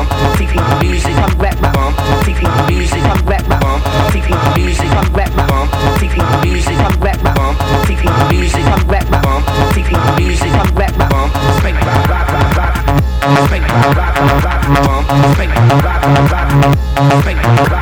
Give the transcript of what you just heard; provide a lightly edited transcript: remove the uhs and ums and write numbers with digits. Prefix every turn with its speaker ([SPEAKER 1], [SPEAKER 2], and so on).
[SPEAKER 1] Take my music, come rap my Take my music, come rap my Take my music, come rap my Take my music, come rap my Take my music, come rap my Take my music, come rap my Spank rock, rock, rock, rock. Spank rock, rock, rock, rock. Spank rock, rock, rock, rock. Spank rock.